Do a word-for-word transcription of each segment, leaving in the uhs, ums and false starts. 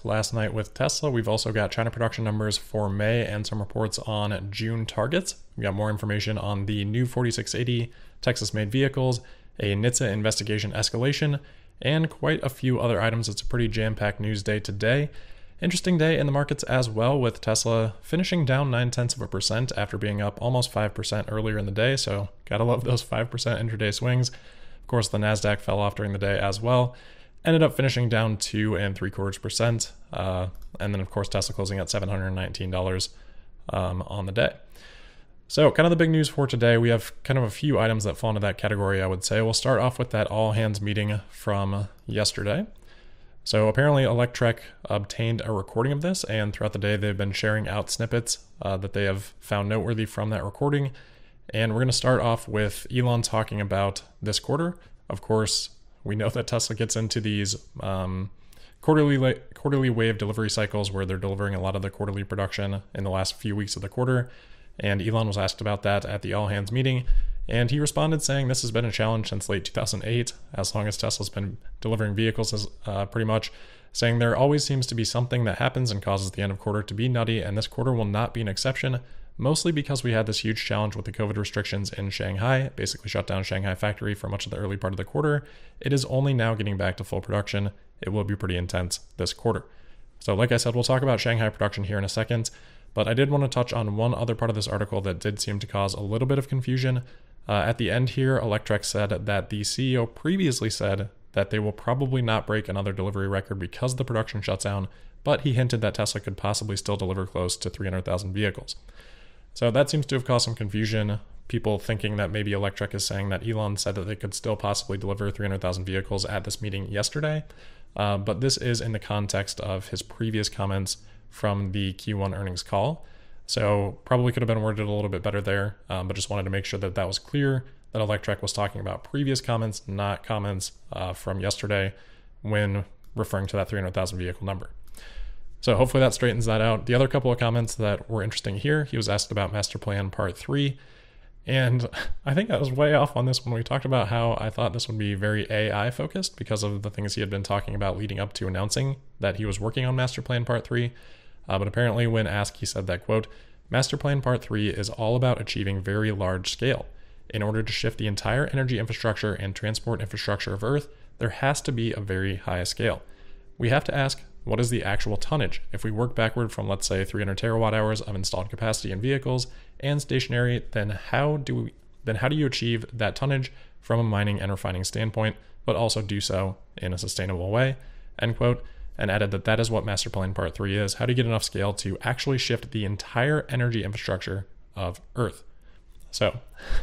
last night with Tesla. We've also got China production numbers for May and some reports on June targets. We got more information on the new forty-six eighty Texas-made vehicles, a N H T S A investigation escalation, and quite a few other items. It's a pretty jam-packed news day today. Interesting day in the markets as well, with Tesla finishing down nine tenths of a percent after being up almost five percent earlier in the day. So gotta love those five percent intraday swings. Of course, the NASDAQ fell off during the day as well. Ended up finishing down two and three quarters percent. Uh, and then of course, Tesla closing at seven hundred nineteen dollars um, on the day. So kind of the big news for today, we have kind of a few items that fall into that category, I would say. We'll start off with that all hands meeting from yesterday. So apparently Electrek obtained a recording of this, and throughout the day they've been sharing out snippets uh, that they have found noteworthy from that recording. And we're going to start off with Elon talking about this quarter. Of course, we know that Tesla gets into these um, quarterly quarterly wave delivery cycles where they're delivering a lot of the quarterly production in the last few weeks of the quarter. And Elon was asked about that at the all hands meeting. And he responded saying this has been a challenge since late two thousand eight, as long as Tesla's been delivering vehicles, as, uh, pretty much, saying there always seems to be something that happens and causes the end of quarter to be nutty, and this quarter will not be an exception, mostly because we had this huge challenge with the COVID restrictions in Shanghai, basically shut down Shanghai factory for much of the early part of the quarter. It is only now getting back to full production. It will be pretty intense this quarter. So like I said, we'll talk about Shanghai production here in a second, but I did want to touch on one other part of this article that did seem to cause a little bit of confusion. Uh, at the end here, Electrek said that the C E O previously said that they will probably not break another delivery record because the production shuts down, but he hinted that Tesla could possibly still deliver close to three hundred thousand vehicles. So that seems to have caused some confusion, people thinking that maybe Electrek is saying that Elon said that they could still possibly deliver three hundred thousand vehicles at this meeting yesterday. Uh, but this is in the context of his previous comments from the Q one earnings call. So probably could have been worded a little bit better there, um, but just wanted to make sure that that was clear, that Electrek was talking about previous comments, not comments uh, from yesterday when referring to that three hundred thousand vehicle number. So hopefully that straightens that out. The other couple of comments that were interesting here, he was asked about Master Plan Part three, and I think I was way off on this when we talked about how I thought this would be very A I focused because of the things he had been talking about leading up to announcing that he was working on Master Plan Part three. Uh, but apparently when asked, he said that, quote, Master Plan Part three is all about achieving very large scale. In order to shift the entire energy infrastructure and transport infrastructure of Earth, there has to be a very high scale. We have to ask, what is the actual tonnage? If we work backward from, let's say, three hundred terawatt hours of installed capacity in vehicles and stationary, then how do we, then how do you achieve that tonnage from a mining and refining standpoint, but also do so in a sustainable way? End quote. And added that that is what Master Plan Part three is. How do you get enough scale to actually shift the entire energy infrastructure of Earth? So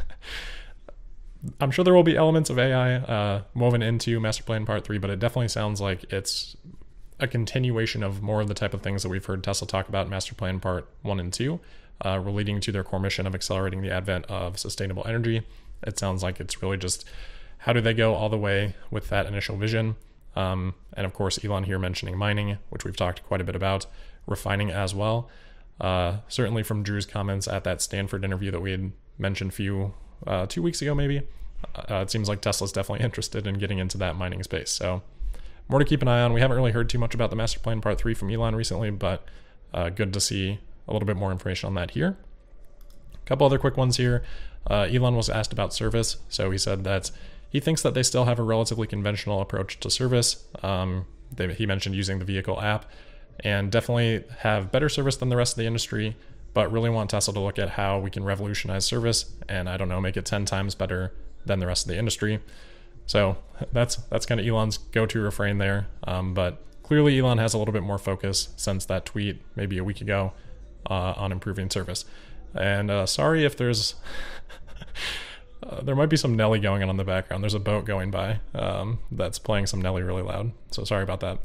I'm sure there will be elements of A I uh, woven into Master Plan Part three, but it definitely sounds like it's a continuation of more of the type of things that we've heard Tesla talk about in Master Plan Part one and two, uh, relating to their core mission of accelerating the advent of sustainable energy. It sounds like it's really just how do they go all the way with that initial vision. Um, and of course, Elon here mentioning mining, which we've talked quite a bit about, refining as well. Uh, certainly from Drew's comments at that Stanford interview that we had mentioned a few, uh, two weeks ago maybe, uh, it seems like Tesla's definitely interested in getting into that mining space. So more to keep an eye on. We haven't really heard too much about the Master Plan Part three from Elon recently, but uh, good to see a little bit more information on that here. A couple other quick ones here. Uh, Elon was asked about service. So he said that he thinks that they still have a relatively conventional approach to service. Um, they, he mentioned using the vehicle app and definitely have better service than the rest of the industry, but really want Tesla to look at how we can revolutionize service and, I don't know, make it ten times better than the rest of the industry. So that's that's kind of Elon's go-to refrain there. Um, but clearly Elon has a little bit more focus since that tweet maybe a week ago uh, on improving service. And uh, sorry if there's... Uh, there might be some Nelly going on in the background. There's a boat going by um, that's playing some Nelly really loud. So sorry about that.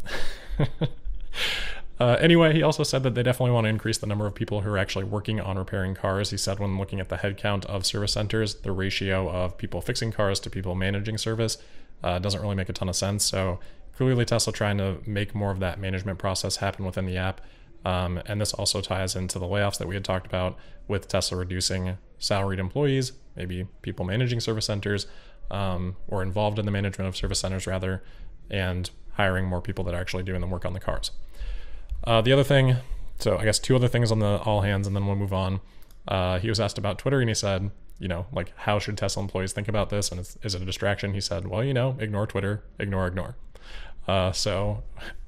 uh, anyway, he also said that they definitely want to increase the number of people who are actually working on repairing cars. He said when looking at the headcount of service centers, the ratio of people fixing cars to people managing service uh, doesn't really make a ton of sense. So clearly Tesla trying to make more of that management process happen within the app. Um, and this also ties into the layoffs that we had talked about with Tesla reducing salaried employees, maybe people managing service centers, um, or involved in the management of service centers rather, and hiring more people that are actually doing the work on the cars. Uh, the other thing, so I guess two other things on the all hands, and then we'll move on. Uh, he was asked about Twitter, and he said, you know, like, how should Tesla employees think about this? And is, is it a distraction? He said, well, you know, ignore Twitter, ignore, ignore. Uh, so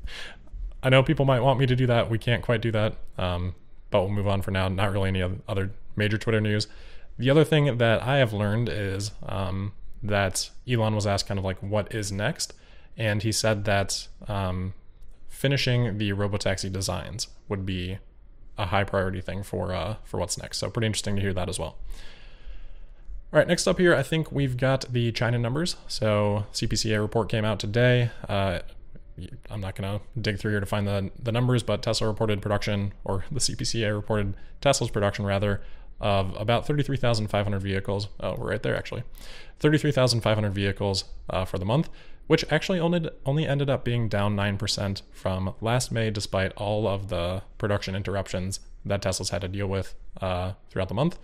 I know people might want me to do that. We can't quite do that, um, but we'll move on for now. Not really any other major Twitter news. The other thing that I have learned is um, that Elon was asked kind of like, what is next? And he said that um, finishing the robotaxi designs would be a high priority thing for uh, for what's next. So pretty interesting to hear that as well. All right, next up here, I think we've got the China numbers. So C P C A report came out today. Uh, I'm not going to dig through here to find the, the numbers, but Tesla reported production, or the C P C A reported Tesla's production rather, of about thirty-three thousand five hundred vehicles. Oh, we're right there actually. thirty-three thousand five hundred vehicles uh, for the month, which actually only, only ended up being down nine percent from last May, despite all of the production interruptions that Tesla's had to deal with uh, throughout the month.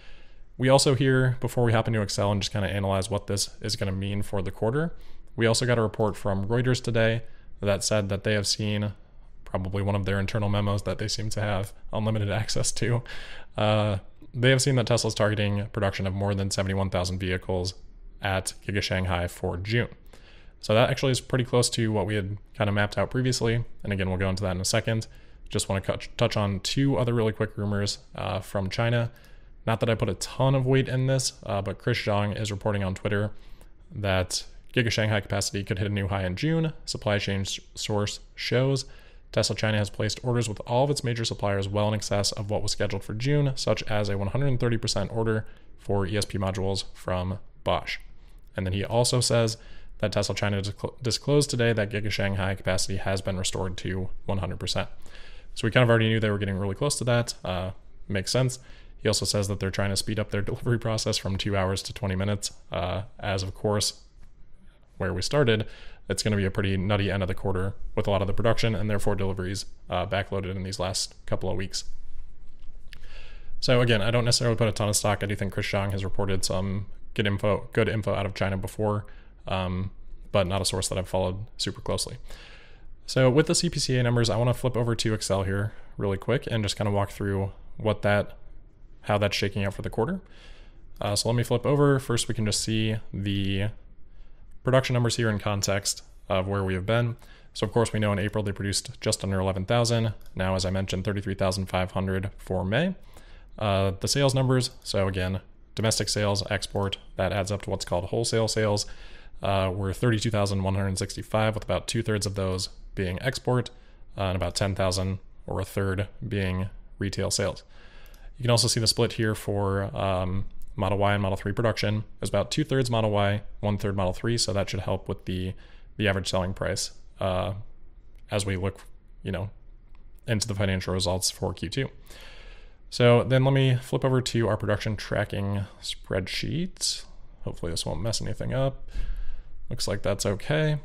We also hear, before we hop into Excel and just kind of analyze what this is going to mean for the quarter, we also got a report from Reuters today that said that they have seen, probably one of their internal memos that they seem to have unlimited access to, uh, they have seen that Tesla's targeting production of more than seventy-one thousand vehicles at Giga Shanghai for June. So that actually is pretty close to what we had kind of mapped out previously. And again, we'll go into that in a second. Just want to touch on two other really quick rumors uh, from China. Not that I put a ton of weight in this, uh, but Chris Zhang is reporting on Twitter that Giga Shanghai capacity could hit a new high in June. Supply chain source shows Tesla China has placed orders with all of its major suppliers well in excess of what was scheduled for June, such as a one hundred thirty percent order for E S P modules from Bosch. And then he also says that Tesla China disclosed today that Giga Shanghai capacity has been restored to one hundred percent. So we kind of already knew they were getting really close to that. Uh, makes sense. He also says that they're trying to speed up their delivery process from two hours to twenty minutes, uh, as of course, where we started, it's going to be a pretty nutty end of the quarter with a lot of the production and therefore deliveries uh, backloaded in these last couple of weeks. So again, I don't necessarily put a ton of stock. I do think Chris Zhang has reported some good info, good info out of China before, um, but not a source that I've followed super closely. So with the C P C A numbers, I want to flip over to Excel here really quick and just kind of walk through what that, how that's shaking out for the quarter. Uh, so let me flip over. First, we can just see the production numbers here in context of where we have been. So of course we know in April they produced just under eleven thousand. Now, as I mentioned, thirty-three thousand five hundred for May. Uh, the sales numbers, so again, domestic sales, export, that adds up to what's called wholesale sales, uh, were thirty-two thousand one hundred sixty-five, with about two thirds of those being export uh, and about ten thousand or a third being retail sales. You can also see the split here for um, Model Y and Model three production. Is about two thirds Model Y, one third Model three. So that should help with the the average selling price uh, as we look, you know, into the financial results for Q two. So then let me flip over to our production tracking spreadsheet. Hopefully this won't mess anything up. Looks like that's okay.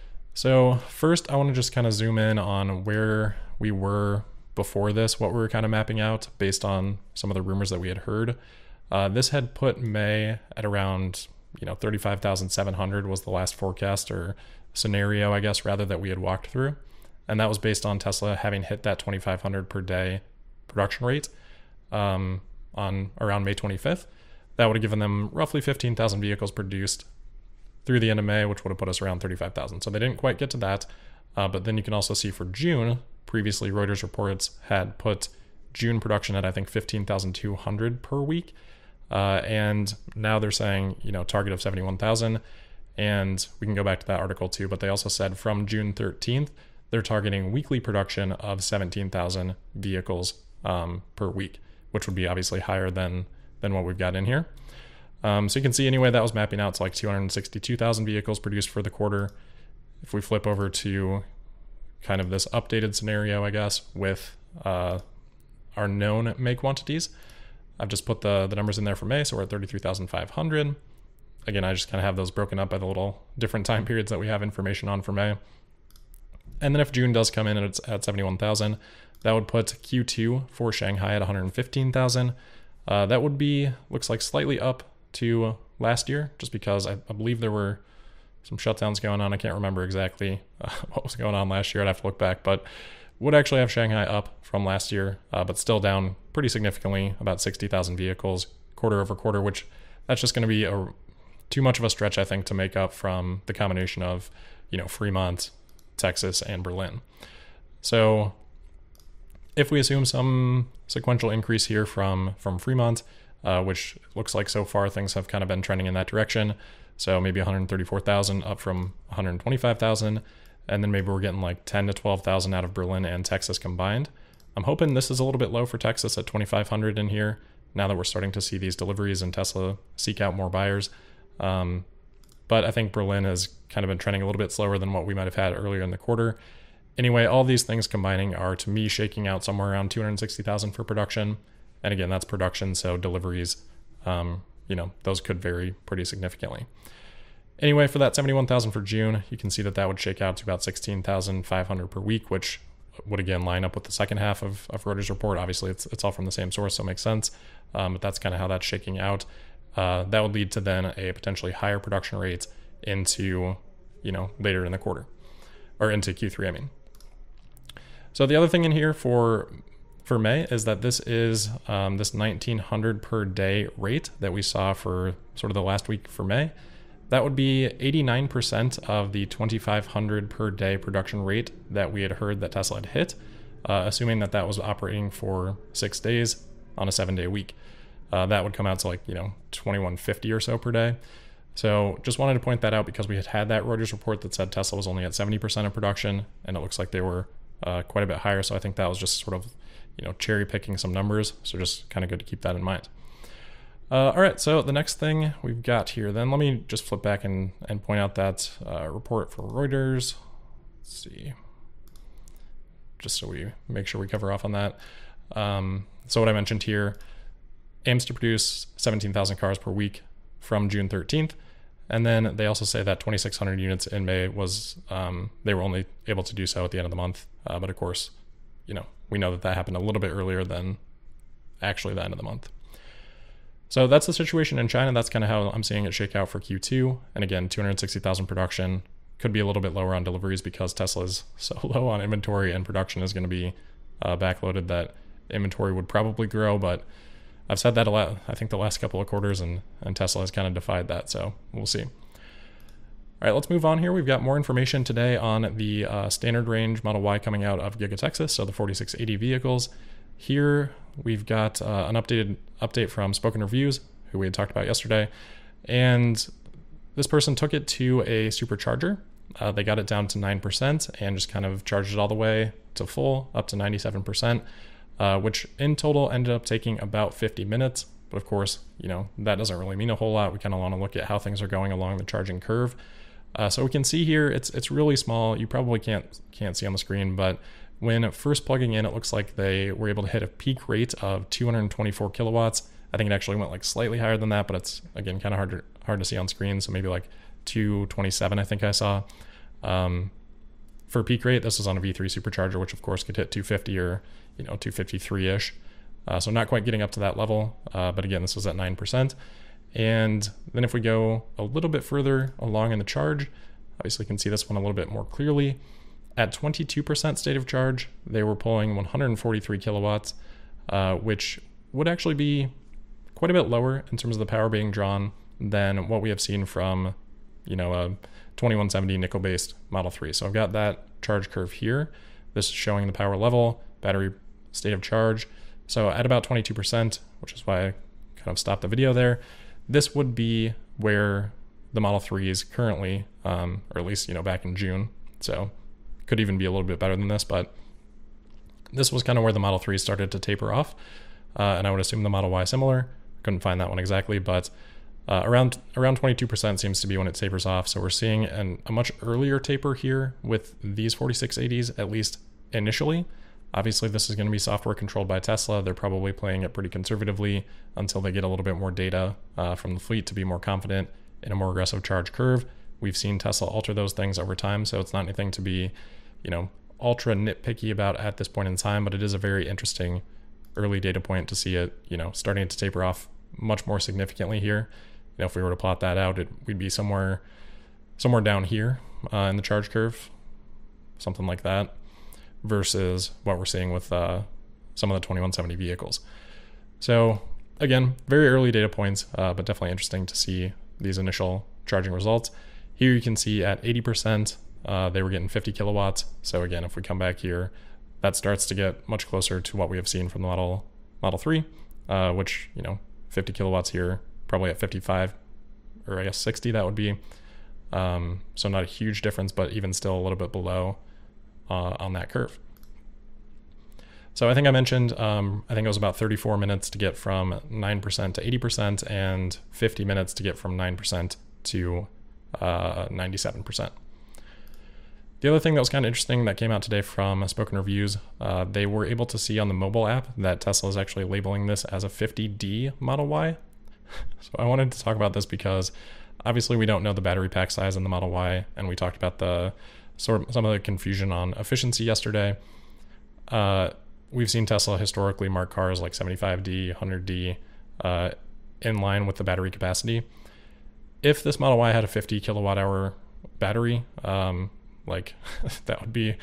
So first I want to just kind of zoom in on where we were before this, what we were kind of mapping out based on some of the rumors that we had heard. Uh, this had put May at around, you know, thirty-five thousand seven hundred was the last forecast or scenario, I guess, rather, that we had walked through. And that was based on Tesla having hit that twenty-five hundred per day production rate um, on around May twenty-fifth. That would have given them roughly fifteen thousand vehicles produced through the end of May, which would have put us around thirty-five thousand. So they didn't quite get to that. Uh, but then you can also see for June, previously Reuters reports had put June production at, I think, fifteen thousand two hundred per week. Uh, and now they're saying, you know, target of seventy-one thousand. And we can go back to that article too, but they also said from June thirteenth, they're targeting weekly production of seventeen thousand vehicles um, per week, which would be obviously higher than, than what we've got in here. Um, so you can see anyway, that was mapping out to like two hundred sixty-two thousand vehicles produced for the quarter. If we flip over to kind of this updated scenario, I guess, with uh, our known May quantities, I've just put the, the numbers in there for May, so we're at thirty-three thousand five hundred. Again, I just kind of have those broken up by the little different time periods that we have information on for May. And then if June does come in and it's at seventy-one thousand, that would put Q two for Shanghai at one hundred fifteen thousand. Uh, that would be, looks like slightly up to last year, just because I, I believe there were some shutdowns going on. I can't remember exactly uh, what was going on last year. I'd have to look back, but would actually have Shanghai up from last year, uh, but still down pretty significantly, about sixty thousand vehicles quarter over quarter, which that's just going to be a too much of a stretch, I think, to make up from the combination of, you know, Fremont, Texas, and Berlin. So if we assume some sequential increase here from, from Fremont, uh, which looks like so far things have kind of been trending in that direction, so maybe one hundred thirty-four thousand up from one hundred twenty-five thousand, and then maybe we're getting like ten to twelve thousand out of Berlin and Texas combined. I'm hoping this is a little bit low for Texas at twenty-five hundred in here, now that we're starting to see these deliveries and Tesla seek out more buyers. Um, but I think Berlin has kind of been trending a little bit slower than what we might have had earlier in the quarter. Anyway, all these things combining are, to me, shaking out somewhere around two hundred sixty thousand for production. And again, that's production, so deliveries, um, you know, those could vary pretty significantly. Anyway, for that seventy-one thousand for June, you can see that that would shake out to about sixteen thousand five hundred per week, which would again line up with the second half of, of Reuters report. Obviously, it's it's all from the same source, so it makes sense. Um, but that's kind of how that's shaking out. Uh, that would lead to then a potentially higher production rate into, you know, later in the quarter, or into Q three, I mean. So the other thing in here for for May is that this is um, this nineteen hundred per day rate that we saw for sort of the last week for May. That would be eighty-nine percent of the twenty-five hundred per day production rate that we had heard that Tesla had hit, uh, assuming that that was operating for six days on a seven day week. Uh, that would come out to like, you know, twenty-one fifty or so per day. So just wanted to point that out because we had had that Reuters report that said Tesla was only at seventy percent of production, and it looks like they were uh, quite a bit higher. So I think that was just sort of, you know, cherry picking some numbers. So just kind of good to keep that in mind. Uh, all right, so the next thing we've got here, then let me just flip back and, and point out that uh, report for Reuters. Let's see, just so we make sure we cover off on that. Um, so what I mentioned here, aims to produce seventeen thousand cars per week from June thirteenth. And then they also say that twenty-six hundred units in May was, um, they were only able to do so at the end of the month. Uh, but of course, you know, we know that that happened a little bit earlier than actually the end of the month. So that's the situation in China. That's kind of how I'm seeing it shake out for Q two. And again, two hundred sixty thousand production, could be a little bit lower on deliveries because Tesla's so low on inventory and production is going to be uh, backloaded that inventory would probably grow. But I've said that a lot, I think the last couple of quarters, and, and Tesla has kind of defied that. So we'll see. All right, let's move on here. We've got more information today on the uh, standard range Model Y coming out of Giga Texas, so the forty-six eighty vehicles. Here we've got uh, an updated update from Spoken Reviews, who we had talked about yesterday. And this person took it to a supercharger. Uh, they got it down to nine percent and just kind of charged it all the way to full, up to ninety-seven percent, uh, which in total ended up taking about fifty minutes. But of course, you know, that doesn't really mean a whole lot. We kind of want to look at how things are going along the charging curve. Uh, so we can see here, it's it's really small. You probably can't can't see on the screen, but when first plugging in, it looks like they were able to hit a peak rate of two hundred twenty-four kilowatts. I think it actually went like slightly higher than that, but it's, again, kind of hard to, hard to see on screen. So maybe like two twenty-seven, I think I saw. Um, for peak rate, this is on a V three supercharger, which of course could hit two fifty or, you know, two fifty-three-ish. Uh, so not quite getting up to that level. Uh, but again, this was at nine percent. And then if we go a little bit further along in the charge, obviously you can see this one a little bit more clearly. At twenty-two percent state of charge, they were pulling one hundred forty-three kilowatts, uh, which would actually be quite a bit lower in terms of the power being drawn than what we have seen from, you know, a twenty-one seventy nickel-based Model three. So I've got that charge curve here. This is showing the power level, battery state of charge. So at about twenty-two percent, which is why I kind of stopped the video there, this would be where the Model three is currently, um, or at least, you know, back in June. So could even be a little bit better than this, but this was kind of where the Model three started to taper off. Uh, and I would assume the Model Y similar. Couldn't find that one exactly, but uh, around around twenty-two percent seems to be when it tapers off. So we're seeing an, a much earlier taper here with these forty-six eighties, at least initially. Obviously, this is going to be software controlled by Tesla. They're probably playing it pretty conservatively until they get a little bit more data uh, from the fleet to be more confident in a more aggressive charge curve. We've seen Tesla alter those things over time, so it's not anything to be, you know, ultra nitpicky about at this point in time, but it is a very interesting early data point to see it, you know, starting to taper off much more significantly here. You know, if we were to plot that out, it, we'd be somewhere, somewhere down here uh, in the charge curve, something like that. versus what we're seeing with uh, some of the twenty-one seventy vehicles. So again, very early data points, uh, but definitely interesting to see these initial charging results. Here you can see at eighty percent, uh, they were getting fifty kilowatts. So again, if we come back here, that starts to get much closer to what we have seen from the Model Model three, uh, which, you know, fifty kilowatts here, probably at fifty-five, or I guess sixty that would be. Um, so not a huge difference, but even still a little bit below uh, on that curve. So I think I mentioned, um, I think it was about thirty-four minutes to get from nine percent to eighty percent and fifty minutes to get from nine percent to uh, ninety-seven percent. The other thing that was kind of interesting that came out today from Spoken Reviews, uh, they were able to see on the mobile app that Tesla is actually labeling this as a fifty D Model Y. So I wanted to talk about this because obviously we don't know the battery pack size in the Model Y, and we talked about the sort of some of the confusion on efficiency yesterday. Uh, we've seen Tesla historically mark cars like seventy-five D, one hundred D uh, in line with the battery capacity. If this Model Y had a fifty kilowatt hour battery, um, like that would be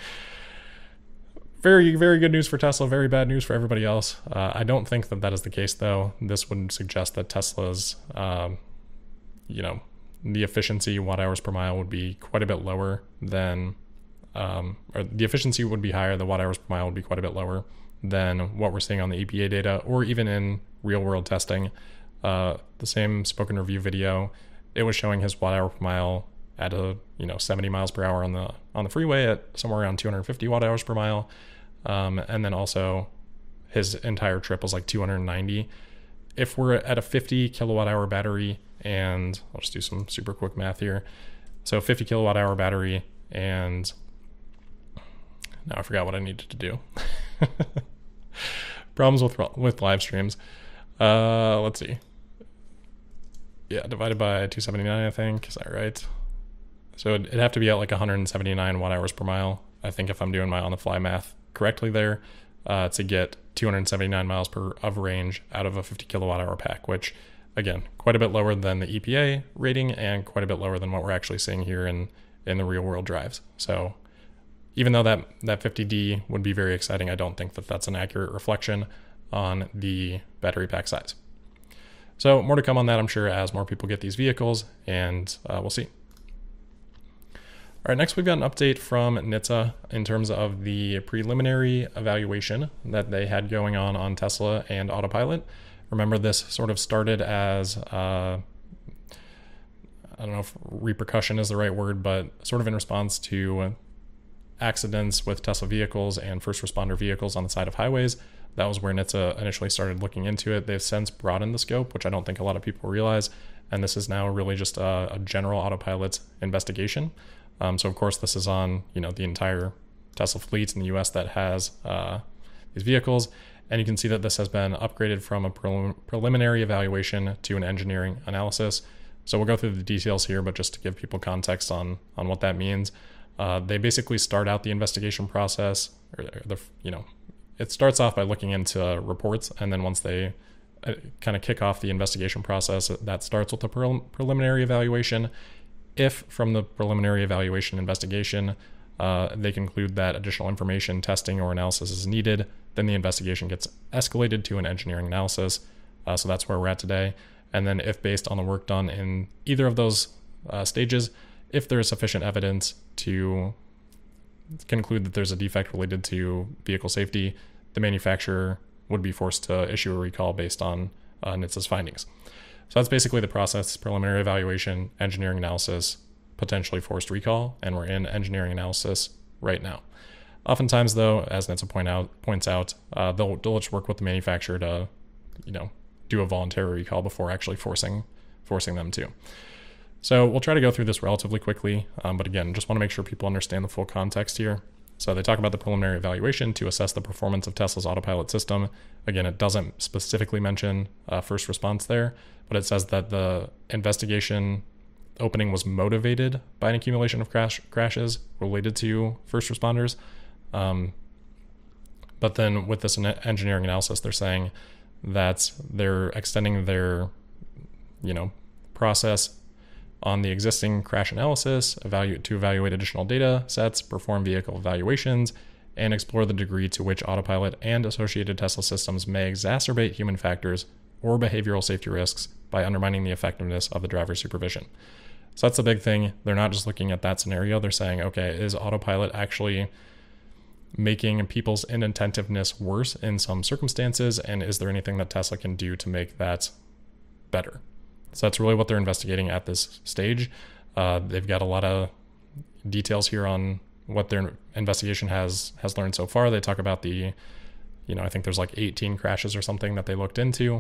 very, very good news for Tesla, very bad news for everybody else. Uh, I don't think that that is the case, though. This would suggest that Tesla's, um, you know, the efficiency watt hours per mile would be quite a bit lower than, um, or the efficiency would be higher, the watt hours per mile would be quite a bit lower than what we're seeing on the E P A data or even in real world testing. Uh, the same Spoken Review video, it was showing his watt hour per mile at a, you know, seventy miles per hour on the on the freeway at somewhere around two hundred fifty watt hours per mile. Um, and then also his entire trip was like two hundred ninety. If we're at a fifty kilowatt hour battery, and I'll just do some super quick math here. So fifty kilowatt hour battery, and now I forgot what I needed to do. Problems with with live streams. Uh, let's see. Yeah, divided by two seventy-nine, I think. Is that right? So it'd have to be at like one hundred seventy-nine watt hours per mile, I think, if I'm doing my on the fly math correctly there, uh, to get two hundred seventy-nine miles per of range out of a fifty kilowatt hour pack, which again, quite a bit lower than the E P A rating and quite a bit lower than what we're actually seeing here in, in the real world drives. So even though that, that fifty D would be very exciting, I don't think that that's an accurate reflection on the battery pack size. So more to come on that, I'm sure, as more people get these vehicles, and uh, we'll see. All right, next we've got an update from N H T S A in terms of the preliminary evaluation that they had going on on Tesla and Autopilot. Remember, this sort of started as, uh, I don't know if repercussion is the right word, but sort of in response to accidents with Tesla vehicles and first responder vehicles on the side of highways. That was where N H T S A initially started looking into it. They've since broadened the scope, which I don't think a lot of people realize. And this is now really just a, a general Autopilot investigation. Um, so of course, this is on, you know, the entire Tesla fleet in the U S that has uh, these vehicles. And you can see that this has been upgraded from a prelim- preliminary evaluation to an engineering analysis. So we'll go through the details here, but just to give people context on, on what that means, uh, they basically start out the investigation process, or the, you know, it starts off by looking into reports. And then once they uh, kind of kick off the investigation process, that starts with a pre- preliminary evaluation. If from the preliminary evaluation investigation, uh, they conclude that additional information, testing, or analysis is needed, then the investigation gets escalated to an engineering analysis. Uh, so that's where we're at today. And then if based on the work done in either of those uh, stages, if there is sufficient evidence to conclude that there's a defect related to vehicle safety, the manufacturer would be forced to issue a recall based on uh, N H T S A's findings. So that's basically the process: preliminary evaluation, engineering analysis, potentially forced recall, and we're in engineering analysis right now. Oftentimes, though, as N H T S A point out, points out, uh, they'll, they'll just work with the manufacturer to, you know, do a voluntary recall before actually forcing forcing them to. So we'll try to go through this relatively quickly, um, but again, just want to make sure people understand the full context here. So they talk about the preliminary evaluation to assess the performance of Tesla's Autopilot system. Again, it doesn't specifically mention uh, first response there, but it says that the investigation opening was motivated by an accumulation of crash crashes related to first responders. Um, but then with this engineering analysis, they're saying that they're extending their, you know, process on the existing crash analysis, evaluate to evaluate additional data sets, perform vehicle evaluations, and explore the degree to which autopilot and associated Tesla systems may exacerbate human factors or behavioral safety risks by undermining the effectiveness of the driver's supervision. So that's the big thing. They're not just looking at that scenario. They're saying, okay, is autopilot actually making people's inattentiveness worse in some circumstances? And is there anything that Tesla can do to make that better? So that's really what they're investigating at this stage. Uh, they've got a lot of details here on what their investigation has has learned so far. They talk about the, you know, I think there's like eighteen crashes or something that they looked into.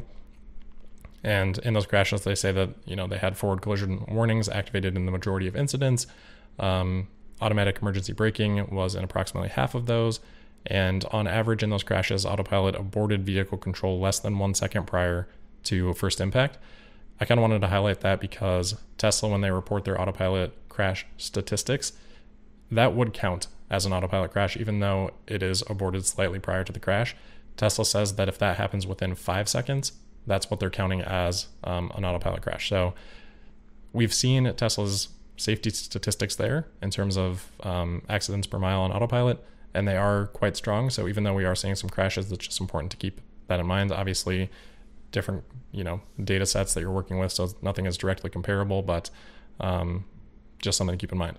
And in those crashes, they say that, you know, they had forward collision warnings activated in the majority of incidents. Um, automatic emergency braking was in approximately half of those. And on average in those crashes, autopilot aborted vehicle control less than one second prior to first impact. I kind of wanted to highlight that because Tesla, when they report their autopilot crash statistics, that would count as an autopilot crash, even though it is aborted slightly prior to the crash. Tesla says that if that happens within five seconds, that's what they're counting as um, an autopilot crash. So we've seen Tesla's safety statistics there in terms of um, accidents per mile on autopilot, and they are quite strong. So even though we are seeing some crashes, it's just important to keep that in mind. Obviously, different, you know, data sets that you're working with, so nothing is directly comparable, but um, just something to keep in mind.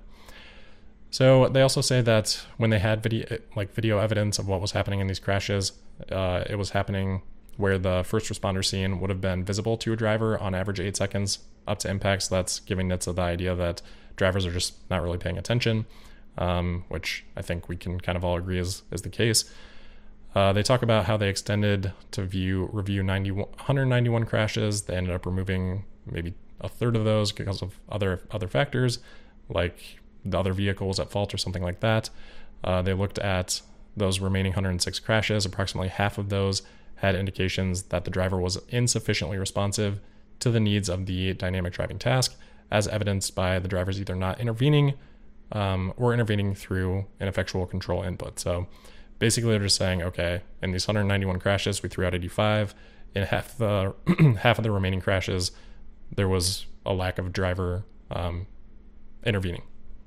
So they also say that when they had video, like video evidence of what was happening in these crashes, uh, it was happening where the first responder scene would have been visible to a driver on average eight seconds up to impact. So that's giving N H T S A the idea that drivers are just not really paying attention, um, which I think we can kind of all agree is, is the case. Uh, they talk about how they extended to view review ninety, one hundred ninety-one crashes. They ended up removing maybe a third of those because of other other factors, like the other vehicles at fault or something like that. Uh, they looked at those remaining one hundred six crashes. Approximately half of those had indications that the driver was insufficiently responsive to the needs of the dynamic driving task, as evidenced by the drivers either not intervening um, or intervening through ineffectual control input. So basically they're just saying, okay, in these one hundred ninety-one crashes, we threw out eighty-five. In half the half of the remaining crashes, there was a lack of driver um, intervening,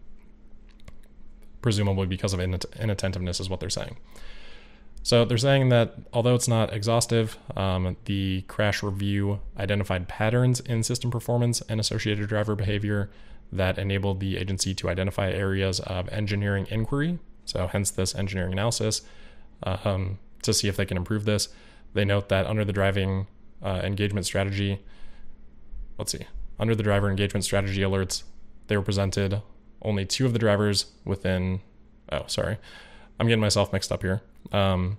presumably because of inattentiveness is what they're saying. So they're saying that although it's not exhaustive, um, the crash review identified patterns in system performance and associated driver behavior that enabled the agency to identify areas of engineering inquiry. So hence this engineering analysis uh, um, to see if they can improve this. They note that under the driving uh, engagement strategy, let's see, under the driver engagement strategy alerts, they were presented only two of the drivers within, oh, sorry. I'm getting myself mixed up here. Um,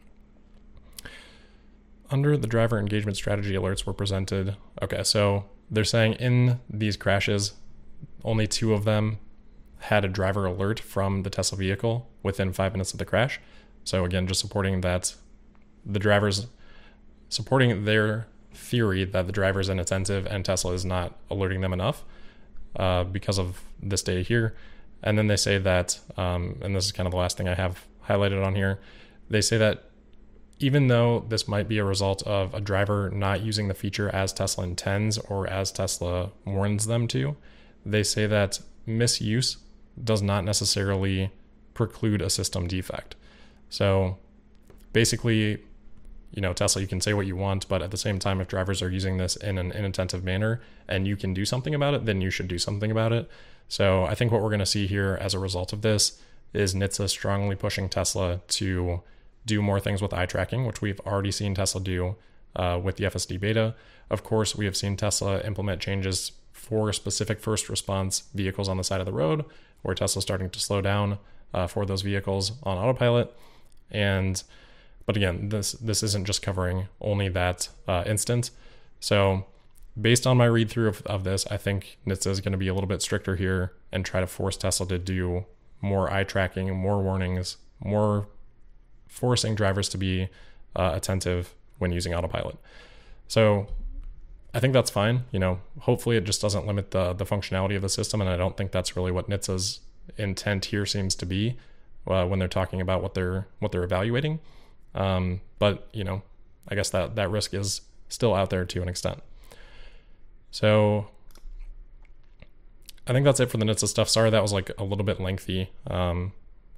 under the driver engagement strategy alerts were presented. Okay, so they're saying in these crashes, only two of them had a driver alert from the Tesla vehicle within five minutes of the crash. So again, just supporting that the drivers, supporting their theory that the driver's inattentive and Tesla is not alerting them enough uh, because of this data here. And then they say that, um, and this is kind of the last thing I have highlighted on here, they say that even though this might be a result of a driver not using the feature as Tesla intends or as Tesla warns them to, they say that misuse does not necessarily preclude a system defect. So basically, you know, Tesla, you can say what you want, but at the same time, if drivers are using this in an inattentive manner and you can do something about it, then you should do something about it. So I think what we're going to see here as a result of this is N H T S A strongly pushing Tesla to do more things with eye tracking, which we've already seen Tesla do uh, with the F S D beta. Of course, we have seen Tesla implement changes for specific first response vehicles on the side of the road, where Tesla's starting to slow down uh, for those vehicles on autopilot. And but again, this this isn't just covering only that uh, instance. So based on my read through of, of this, I think N H T S A is going to be a little bit stricter here and try to force Tesla to do more eye tracking, more warnings, more forcing drivers to be uh, attentive when using autopilot. So I think that's fine. You know, hopefully it just doesn't limit the the functionality of the system, and I don't think that's really what N H T S A's intent here seems to be uh, when they're talking about what they're what they're evaluating. Um, but you know, I guess that that risk is still out there to an extent. So I think that's it for the N H T S A stuff. Sorry that was like a little bit lengthy. Um,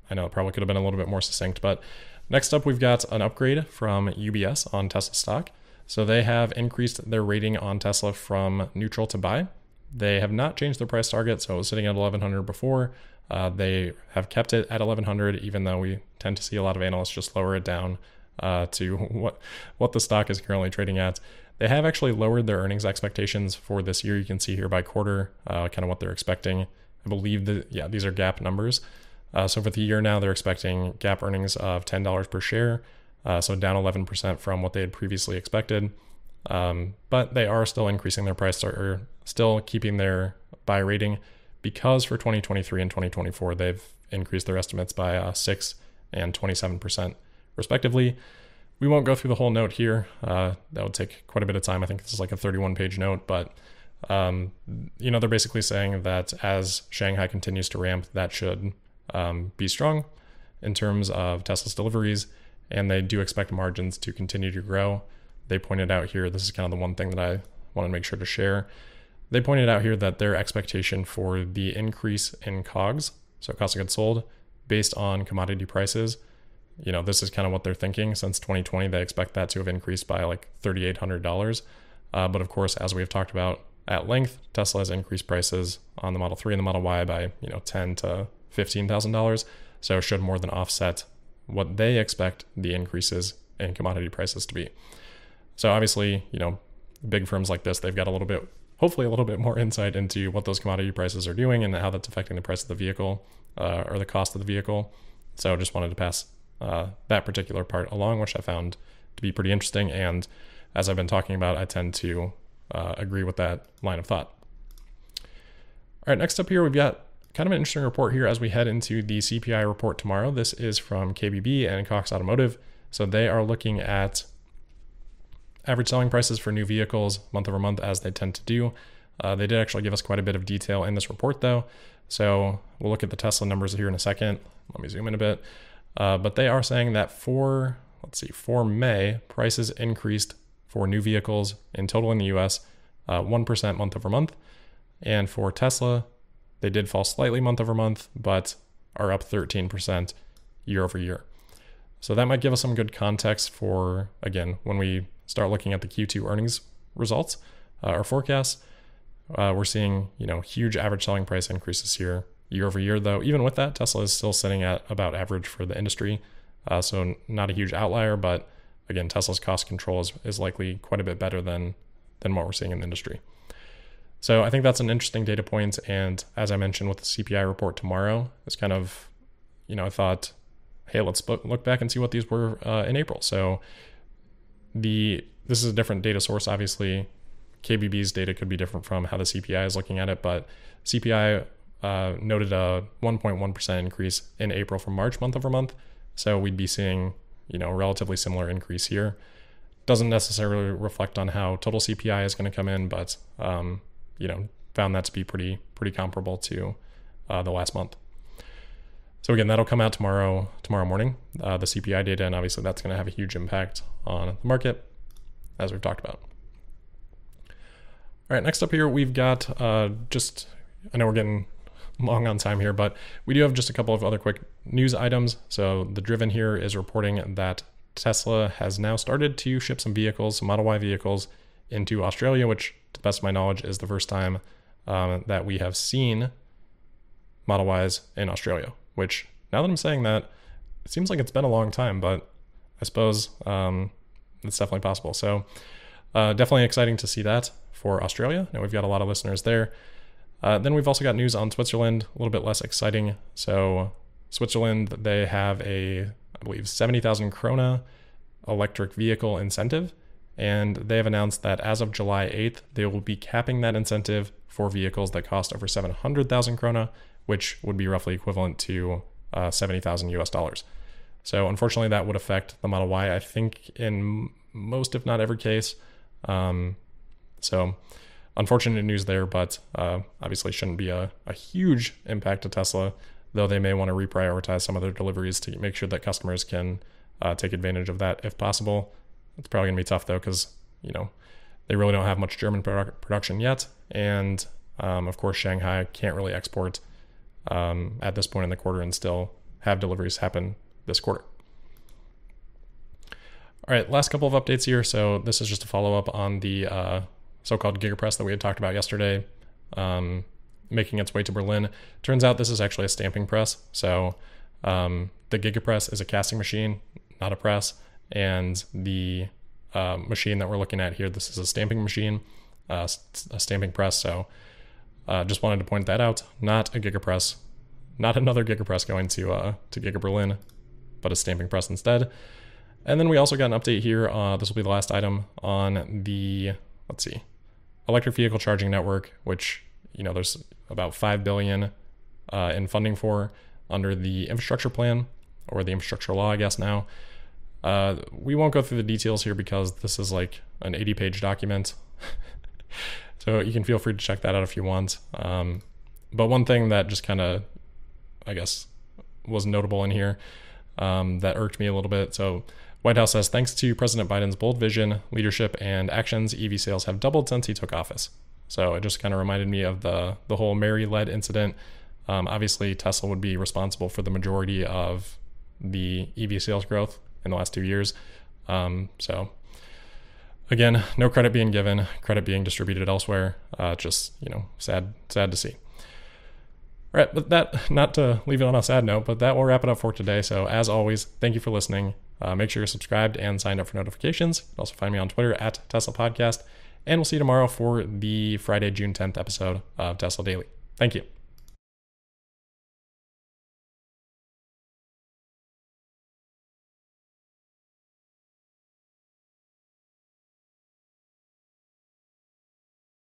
I know it probably could have been a little bit more succinct, but next up, we've got an upgrade from U B S on Tesla stock. So they have increased their rating on Tesla from neutral to buy. They have not changed their price target, so it was sitting at eleven hundred before. Uh, they have kept it at eleven hundred, even though we tend to see a lot of analysts just lower it down uh, to what what the stock is currently trading at. They have actually lowered their earnings expectations for this year. You can see here by quarter, uh, kind of what they're expecting. I believe that, yeah, these are GAAP numbers. Uh, so for the year now, they're expecting GAAP earnings of ten dollars per share, uh, so down eleven percent from what they had previously expected. Um, but they are still increasing their price, or still keeping their buy rating, because for twenty twenty-three and twenty twenty-four, they've increased their estimates by uh, six and twenty-seven percent respectively. We won't go through the whole note here. Uh, that would take quite a bit of time. I think this is like a thirty-one page note, but um, you know, they're basically saying that as Shanghai continues to ramp, that should um, be strong in terms of Tesla's deliveries, and they do expect margins to continue to grow. They pointed out here, this is kind of the one thing that I want to make sure to share. They pointed out here that their expectation for the increase in COGS, so cost of goods sold, based on commodity prices, you know, this is kind of what they're thinking. Since twenty twenty, they expect that to have increased by like three thousand eight hundred dollars. Uh, but of course, as we've talked about at length, Tesla has increased prices on the Model three and the Model Y by, you know, ten thousand to fifteen thousand dollars. So it should more than offset what they expect the increases in commodity prices to be. So obviously, you know, big firms like this, they've got a little bit, hopefully a little bit more insight into what those commodity prices are doing and how that's affecting the price of the vehicle uh, or the cost of the vehicle. So I just wanted to pass uh, that particular part along, which I found to be pretty interesting. And as I've been talking about, I tend to uh, agree with that line of thought. All right, next up here, we've got kind of an interesting report here as we head into the C P I report tomorrow. This is from K B B and Cox Automotive. So they are looking at average selling prices for new vehicles month over month, as they tend to do. Uh, they did actually give us quite a bit of detail in this report, though. So we'll look at the Tesla numbers here in a second. Let me zoom in a bit. Uh, but they are saying that for, let's see, for May, prices increased for new vehicles in total in the U S uh, one percent month over month. And for Tesla, they did fall slightly month over month, but are up thirteen percent year over year. So that might give us some good context for, again, when we start looking at the Q two earnings results uh, or forecasts. Uh, we're seeing, you know, huge average selling price increases here year over year, though. Even with that, Tesla is still sitting at about average for the industry. Uh, so not a huge outlier, but again, Tesla's cost control is, is likely quite a bit better than, than what we're seeing in the industry. So I think that's an interesting data point. And as I mentioned with the C P I report tomorrow, it's kind of, you know, I thought, hey, let's look back and see what these were uh, in April. So the this is a different data source, obviously. K B B's data could be different from how the C P I is looking at it, but C P I uh, noted a one point one percent increase in April from March month over month. So we'd be seeing, you know, a relatively similar increase here. Doesn't necessarily reflect on how total C P I is going to come in, but um, you know, found that to be pretty pretty comparable to uh, the last month. So again, that'll come out tomorrow tomorrow morning, uh, the C P I data, and obviously that's going to have a huge impact on the market, as we've talked about. All right, next up here, we've got uh, just, I know we're getting long on time here, but we do have just a couple of other quick news items. So the Driven here is reporting that Tesla has now started to ship some vehicles, some Model Y vehicles, into Australia, which to the best of my knowledge is the first time um, that we have seen Model Ys in Australia, which now that I'm saying that, it seems like it's been a long time, but I suppose um, it's definitely possible. So uh, definitely exciting to see that for Australia. Now we've got a lot of listeners there. Uh, then we've also got news on Switzerland, a little bit less exciting. So Switzerland, they have a, I believe, seventy thousand krona electric vehicle incentive. And they have announced that as of July eighth, they will be capping that incentive for vehicles that cost over seven hundred thousand krona, which would be roughly equivalent to uh, seventy thousand U S dollars. So unfortunately, that would affect the Model Y, I think, in most, if not every case. Um, so unfortunate news there, but uh, obviously shouldn't be a, a huge impact to Tesla, though they may want to reprioritize some of their deliveries to make sure that customers can uh, take advantage of that if possible. It's probably going to be tough, though, because, you know, they really don't have much German produ- production yet. And, um, of course, Shanghai can't really export um, at this point in the quarter and still have deliveries happen this quarter. All right, last couple of updates here. So this is just a follow-up on the uh, so-called GigaPress that we had talked about yesterday, um, making its way to Berlin. Turns out this is actually a stamping press. So um, the GigaPress is a casting machine, not a press. And the uh, machine that we're looking at here, this is a stamping machine, uh, a stamping press. So uh, just wanted to point that out. Not a GigaPress, not another GigaPress going to uh, to Giga Berlin, but a stamping press instead. And then we also got an update here. Uh, this will be the last item on the, let's see, electric vehicle charging network, which, you know, there's about five billion dollars uh, in funding for under the infrastructure plan, or the infrastructure law, I guess now. Uh, we won't go through the details here because this is like an eighty page document. So you can feel free to check that out if you want. Um, but one thing that just kind of, I guess, was notable in here um, that irked me a little bit. So White House says, thanks to President Biden's bold vision, leadership, and actions, E V sales have doubled since he took office. So it just kind of reminded me of the the whole Mary-led incident. Um, obviously, Tesla would be responsible for the majority of the E V sales growth in the last two years. Um, so again, no credit being given, credit being distributed elsewhere. Uh, just, you know, sad, sad to see. All right, but that, not to leave it on a sad note, but that will wrap it up for today. So as always, thank you for listening. Uh, make sure you're subscribed and signed up for notifications. You can also find me on Twitter at Tesla Podcast. And we'll see you tomorrow for the Friday, June tenth episode of Tesla Daily. Thank you.